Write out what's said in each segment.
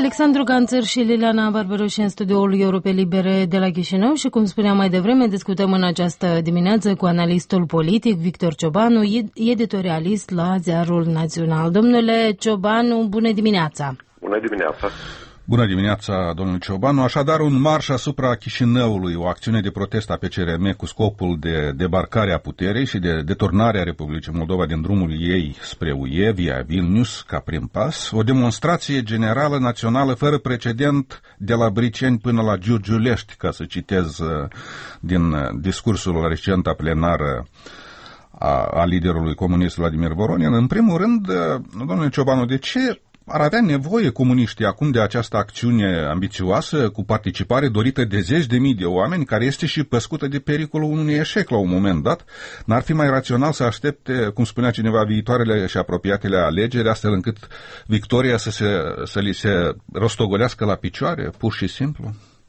Alexandru Ganțăr și Liliana Barberoși în studioul Europe Libere de la Chișinău și, cum spuneam mai devreme, discutăm în această dimineață cu analistul politic Victor Ciobanu, editorialist la Ziarul Național. Domnule Ciobanu, bună dimineața! Bună dimineața! Bună dimineața, domnul Ciobanu. Așadar, un marș asupra Chișinăului, o acțiune de protest a PCRM cu scopul de debarcare a puterii și de deturnarea Republicii Moldova din drumul ei spre UE, via Vilnius, ca prim pas, o demonstrație generală națională fără precedent de la Briceni până la Giurgiulești, ca să citez din discursul recent a plenară a liderului comunist Vladimir Voronin. În primul rând, domnule Ciobanu, de ce ar avea nevoie comuniștii acum de această acțiune ambițioasă, cu participare dorită de zeci de mii de oameni, care este și păscută de pericolul unui eșec la un moment dat? N-ar fi mai rațional să aștepte, cum spunea cineva, viitoarele și apropiatele alegeri, astfel încât victoria să li se rostogolească la picioare, pur și simplu?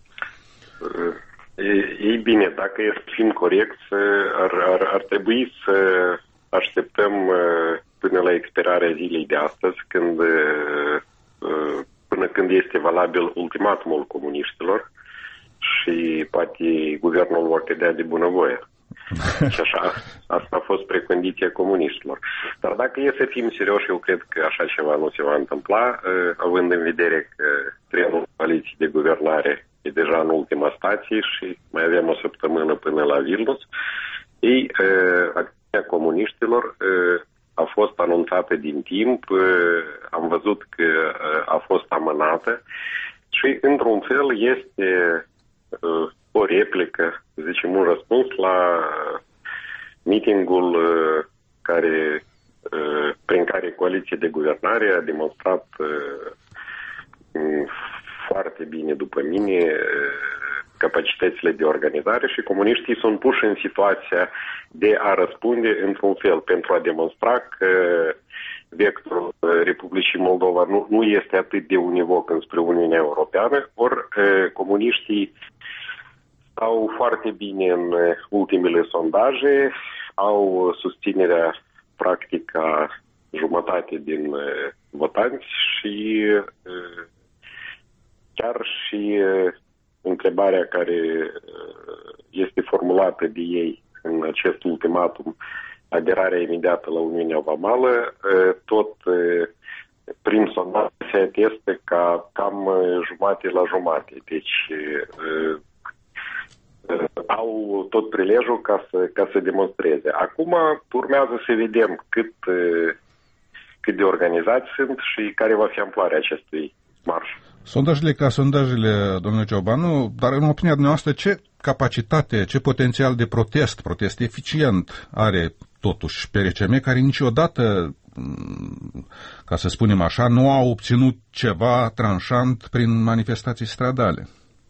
Ei bine, dacă e să fim corecți, ar trebui să așteptăm până la expirarea zilei de astăzi, până când este valabil ultimatumul comuniștilor și poate guvernul vor cădea de bunăvoie. Și așa, asta a fost precondiția comuniștilor. Dar dacă e să fim serioși, eu cred că așa ceva nu se va întâmpla, având în vedere că trenul coaliției de guvernare e deja în ultima stație și mai avem o săptămână până la Vilnius. Acțiunea comuniștilor a fost anunțată din timp, am văzut că a fost amânată și, într-un fel, este o replică, zicem, un răspuns la meetingul prin care coaliția de guvernare a demonstrat foarte bine, după mine, capacitățile de organizare și comuniștii sunt puși în situația de a răspunde într-un fel pentru a demonstra că vectorul Republicii Moldova nu este atât de univoc înspre Uniunea Europeană, ori comuniștii stau foarte bine în ultimele sondaje, au susținerea practic a jumătate din votanți și chiar și întrebarea care este formulată de ei în acest ultimatum, aderarea imediată la Uniunea Vamală, tot prin sondaj se atestă ca cam jumate la jumate. Deci au tot prilejul ca să demonstreze. Acum urmează să vedem cât de organizați sunt și care va fi amploarea acestui marș. Sondajele ca sondajele, domnule Ciobanu, dar în opinia dumneavoastră, ce capacitate, ce potențial de protest eficient are totuși PRCM, care niciodată, ca să spunem așa, nu a obținut ceva tranșant prin manifestații stradale?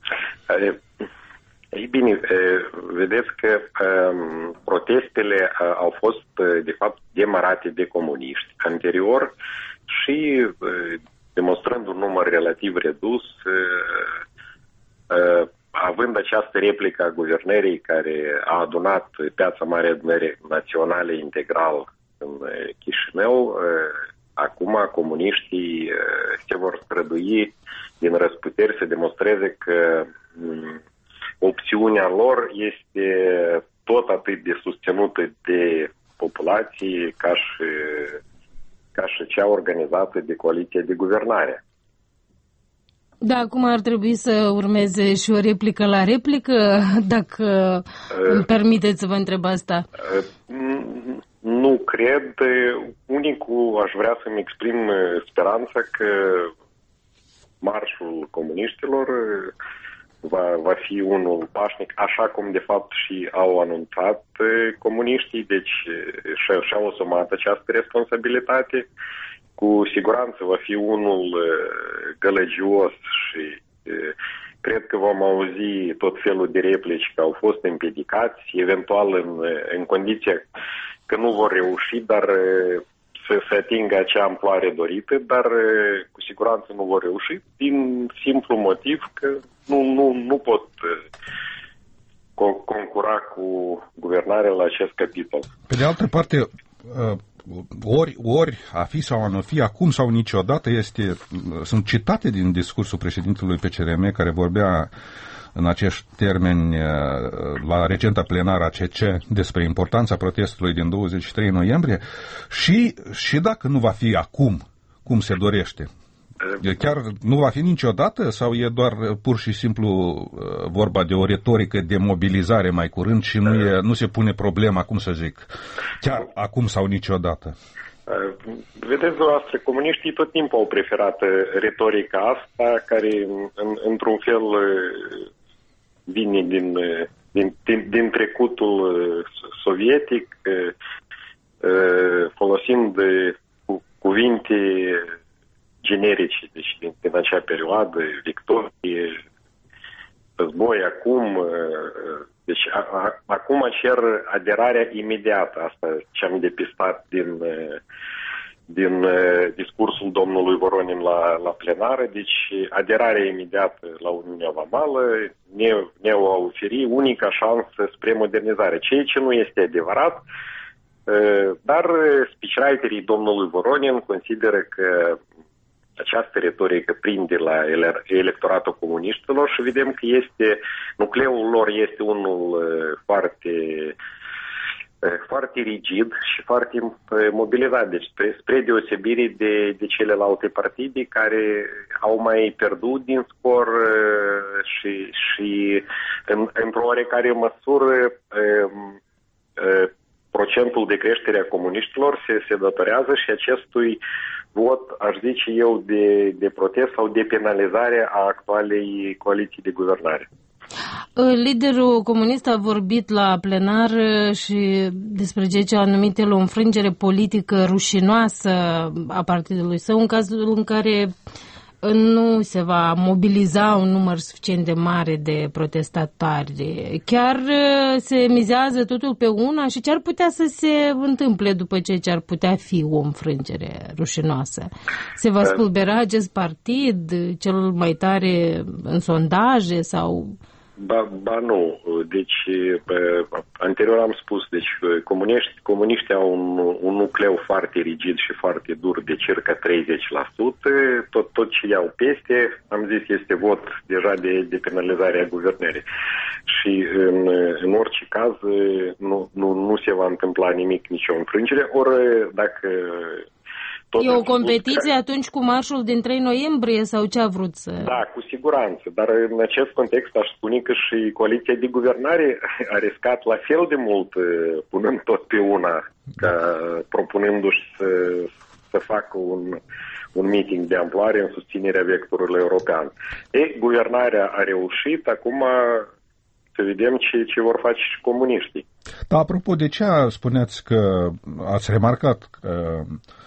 Ei bine, vedeți că protestele au fost, de fapt, demarate de comuniști anterior și demonstrând un număr relativ redus, având această replică a guvernării care a adunat Piața Mare Adunării Naționale integral în Chișinău, acum comuniștii se vor strădui din răsputeri să demonstreze că opțiunea lor este tot atât de susținută de populație ca și cea organizată de coaliția de guvernare. Da, acum ar trebui să urmeze și o replică la replică, dacă îmi permiteți să vă întreb asta. Nu cred. Unicul aș vrea să-mi exprim speranța că marșul comuniștilor va fi unul pașnic, așa cum de fapt și au anunțat comuniștii, deci și-au asumat această responsabilitate. Cu siguranță va fi unul gălăgios și cred că vom auzi tot felul de replici că au fost împiedicați, eventual în condiția că nu vor reuși, dar să atingă acea amploare dorită, dar cu siguranță nu vor reuși, din simplu motiv că nu pot concura cu guvernarea la acest capitol. Pe de altă parte, ori a fi sau a nu fi, acum sau niciodată, sunt citate din discursul președintelui PCRM care vorbea în acești termeni la recenta plenară ACC despre importanța protestului din 23 noiembrie și dacă nu va fi acum, cum se dorește, chiar nu va fi niciodată sau e doar pur și simplu vorba de o retorică de mobilizare mai curând și nu se pune problema, cum să zic, chiar acum sau niciodată? Vedeți, dumneavoastră, comuniștii tot timpul au preferat retorica asta, care într-un fel vine din trecutul sovietic, folosind cuvinte generice, deci din acea perioadă, victorie, război, acum, deci acum cer aderarea imediată, asta ce am depistat din discursul domnului Voronin la plenară, deci aderarea imediată la Uniunea Vamală ne va oferi unica șansă spre modernizare, ceea ce nu este adevărat, dar speechwriterii domnului Voronin consideră că această retorică prinde la electoratul comuniștilor și vedem că nucleul lor este unul foarte rigid și foarte mobilizat. Deci spre deosebire de celelalte partide care au mai pierdut din scor și într-o oarecare măsură procentul de creștere a comuniștilor se datorează și acestui vot, aș zice eu, de protest sau de penalizare a actualei coaliții de guvernare. Liderul comunist a vorbit la plenar și despre ceea ce a numit el o înfrângere politică rușinoasă a partidului său, în cazul în care nu se va mobiliza un număr suficient de mare de protestatari. Chiar se mizează totul pe una și ce ar putea să se întâmple după ce ar putea fi o înfrângere rușinoasă? Se va spulbera acest partid, cel mai tare în sondaje sau... Ba nu. Deci, anterior am spus, deci comuniștii au un nucleu foarte rigid și foarte dur de circa 30%. Tot ce iau peste, am zis, este vot deja de penalizare a guvernării. Și în orice caz nu se va întâmpla nimic, nicio înfrângere, ori dacă... E o competiție atunci cu marșul din 3 noiembrie sau ce a vrut să... Da, cu siguranță, dar în acest context aș spune că și coaliția de guvernare a riscat la fel de mult, punând tot pe una, propunându-și să facă un meeting de amploare în susținerea vectorului european. Guvernarea a reușit, acum să vedem ce vor face și comuniștii. Da, apropo de ce spuneați că ați remarcat că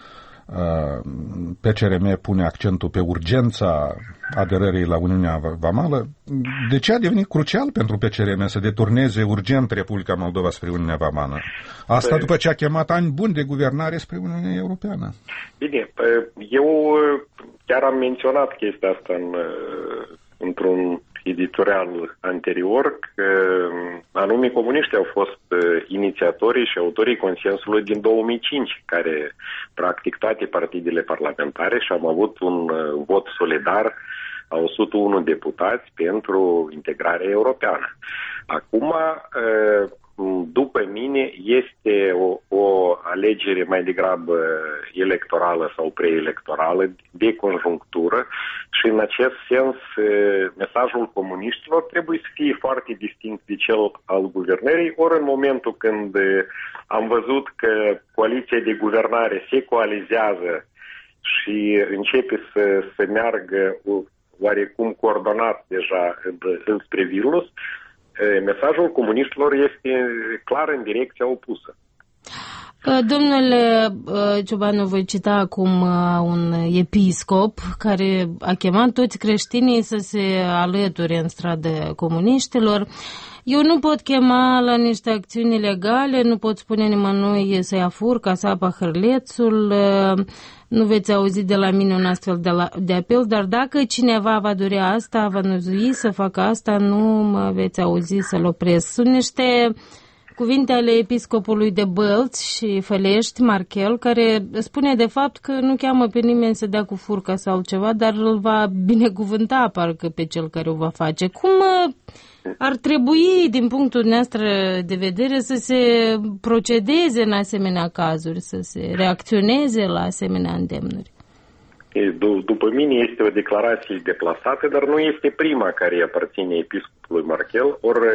PCRM pune accentul pe urgența aderării la Uniunea Vamală, de ce a devenit crucial pentru PCRM să deturneze urgent Republica Moldova spre Uniunea Vamală? Asta după ce a chemat ani buni de guvernare spre Uniunea Europeană. Bine, eu chiar am menționat chestia asta într-un editorial anterior, că anumii comuniști au fost inițiatorii și autorii consensului din 2005, care practic toate partidele parlamentare și am avut un vot solidar a 101 deputați pentru integrarea europeană. Acum, după mine, este o alegere mai degrabă electorală sau preelectorală, de conjunctură și în acest sens mesajul comuniștilor trebuie să fie foarte distinct de cel al guvernării, ori în momentul când am văzut că coaliția de guvernare se coalizează și începe să meargă oarecum coordonat deja înspre virus, mesajul comuniștilor este clar în direcția opusă. Domnule Ciobanu, voi cita acum un episcop care a chemat toți creștinii să se alăture în stradă comuniștilor. Eu nu pot chema la niște acțiuni ilegale, nu pot spune nimănui să ia furca, să apa hârlețul, nu veți auzi de la mine un astfel de apel, dar dacă cineva va dorea asta, va năzui să facă asta, nu mă veți auzi să-l opresc. Sunt niște cuvinte ale episcopului de Bălți și Fălești, Marchel, care spune de fapt că nu cheamă pe nimeni să dea cu furca sau ceva, dar îl va binecuvânta parcă pe cel care o va face. Cum ar trebui, din punctul nostru de vedere, să se procedeze în asemenea cazuri, să se reacționeze la asemenea îndemnuri? După mine este o declarație deplasată, dar nu este prima care aparține episcopului Marchel, ori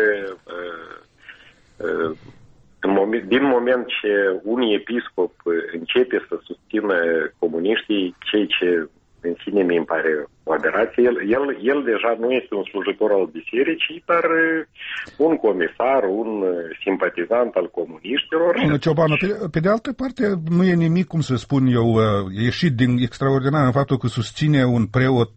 din moment ce un episcop începe să susțină comuniștii, cei ce în sine mi pare o aberație, el deja nu este un slujitor al bisericii, dar un comisar, un simpatizant al comuniștilor. Ciobanu, pe de altă parte, nu e nimic, cum să spun eu, ieșit din extraordinar în faptul că susține un preot,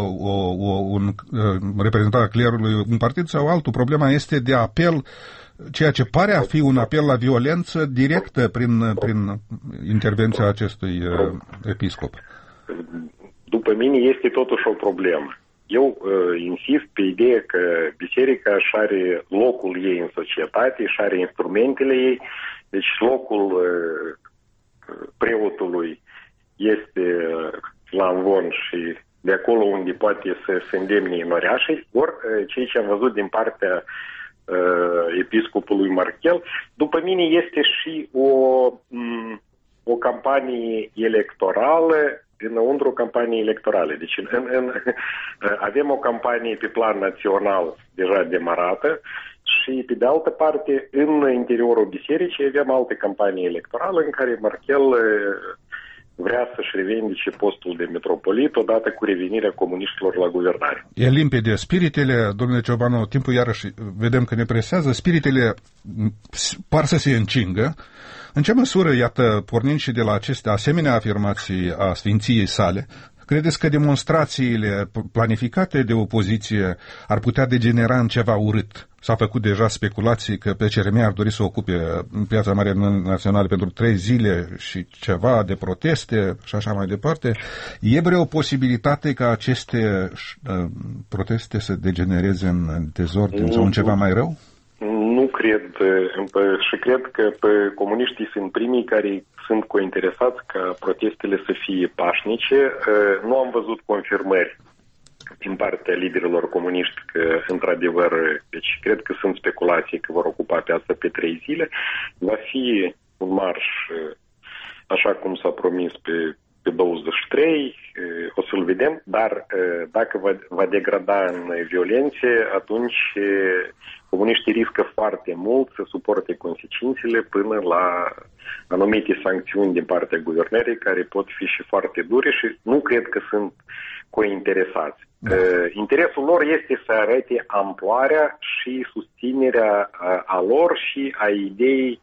un reprezentant al clerului, un partid sau altul. Problema este de apel, ceea ce pare a fi un apel la violență directă prin intervenția acestui episcop. După mine este totuși o problemă. Eu insist pe ideea că biserica își are locul ei în societate, își are instrumentele ei, deci locul preotului este la amvon și de acolo unde poate să se îndemne inoreașii, ori ceea ce am văzut din partea episcopului Marchel, după mine este și o campanie electorală înăuntru campaniei electorale. Deci avem o campanie pe plan național deja demarată și, pe de altă parte, în interiorul bisericii avem alte campanii electorale în care Marchel vrea să-și revendice postul de metropolit odată cu revenirea comuniștilor la guvernare. E limpede. Spiritele, domnule Ciobanu, timpul iarăși vedem că ne presează, spiritele par să se încingă. În ce măsură, iată, pornind și de la aceste asemenea afirmații a Sfinției sale, credeți că demonstrațiile planificate de opoziție ar putea degenera în ceva urât? S-a făcut deja speculații că PCRM ar dori să ocupe Piața Mare Națională pentru 3 zile și ceva de proteste și așa mai departe. E vreo posibilitate ca aceste proteste să degenereze în dezordine sau în ceva mai rău? Nu cred și cred că comuniștii sunt primii care sunt cointeresați ca protestele să fie pașnice. Nu am văzut confirmări din partea liderilor comuniști că, într-adevăr, deci cred că sunt speculații că vor ocupa piața pe 3 zile. Va fi un marș, așa cum s-a promis pe 23, o să-l vedem, dar dacă va degrada în violențe, atunci comuniștii riscă foarte mult să suporte consecințele până la anumite sancțiuni din partea guvernării, care pot fi și foarte dure și nu cred că sunt cointeresați. Interesul lor este să arate amploarea și susținerea a lor și a ideii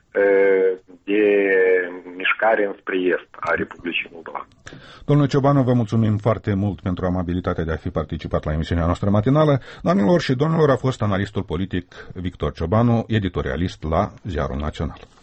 de mișcare înspre est a Republicii Moldova. Domnule Ciobanu, vă mulțumim foarte mult pentru amabilitatea de a fi participat la emisiunea noastră matinală. Doamnelor și domnilor, a fost analistul politic Victor Ciobanu, editorialist la Ziarul Național.